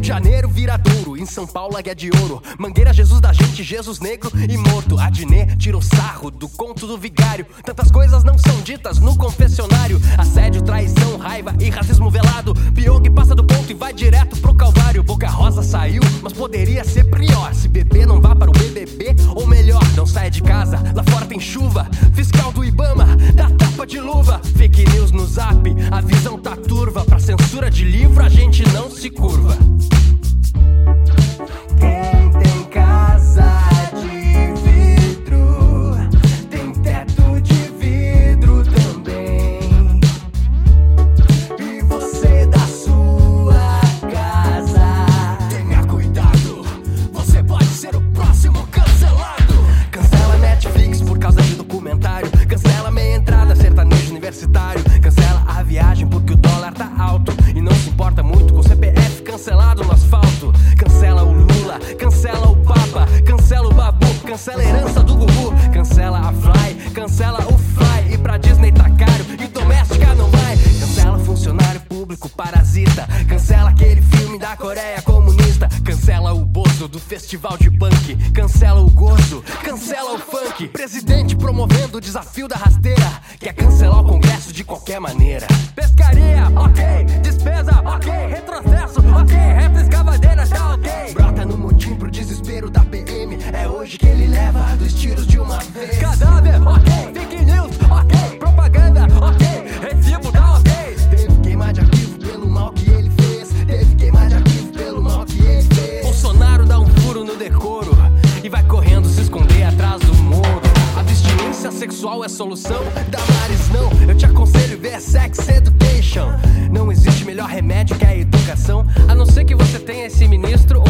Janeiro, Viradouro, em São Paulo, Águia de Ouro. Mangueira, Jesus da gente, Jesus negro e morto. Adnê tirou sarro do conto do vigário. Tantas coisas não são ditas no confessionário. Assédio, traição, raiva e racismo velado. Pyong passa do ponto e vai direto pro calvário. Boca Rosa saiu, mas poderia ser pior. Se beber, não vá para o BBB, ou melhor, não saia de casa. Lá fora tem chuva, fiscal do Ibama dá tapa de luva. Fake news no zap, a visão tá turva. Pra censura de livro a gente não se curva. Quem tem casa de vidro tem teto de vidro também. E você da sua casa, tenha cuidado, você pode ser o próximo cancelado. Cancela Netflix por causa de documentário. Cancela meia entrada, sertanejo universitário. Cancela a viagem porque o dólar tá alto e não se importa muito com o CPF cancelado no asfalto. Cancela o Lula, cancela o Papa, cancela o Babu, cancela a herança do Gugu. Cancela a Fly, cancela o Fly. E pra Disney tá caro e doméstica não vai. Cancela funcionário público parasita. Cancela aquele filme da Coreia comunista. Cancela o Bozo do festival de punk. Cancela o gozo, cancela o funk. Presidente promovendo o desafio da rasteira. Quer cancelar o Congresso de qualquer maneira. Pescaria, ok. Despesa, ok. Retrocesso, ok. Reta escavadeira, tá ok. Brota no motim pro desespero da PM. É hoje que ele leva 2 tiros de uma vez. Cadáver, ok. Fake news, ok. Propaganda, ok. Recibo, tá ok. Teve queima de arquivo pelo mal que ele fez. Teve queima de arquivo pelo mal que ele fez. Bolsonaro dá um furo no decoro e vai correndo se esconder atrás do muro. Abstinência sexual é solução? Damares não. Eu te aconselho ver Sex Education. Não existe melhor remédio que a educação, a não ser que você tenha esse ministro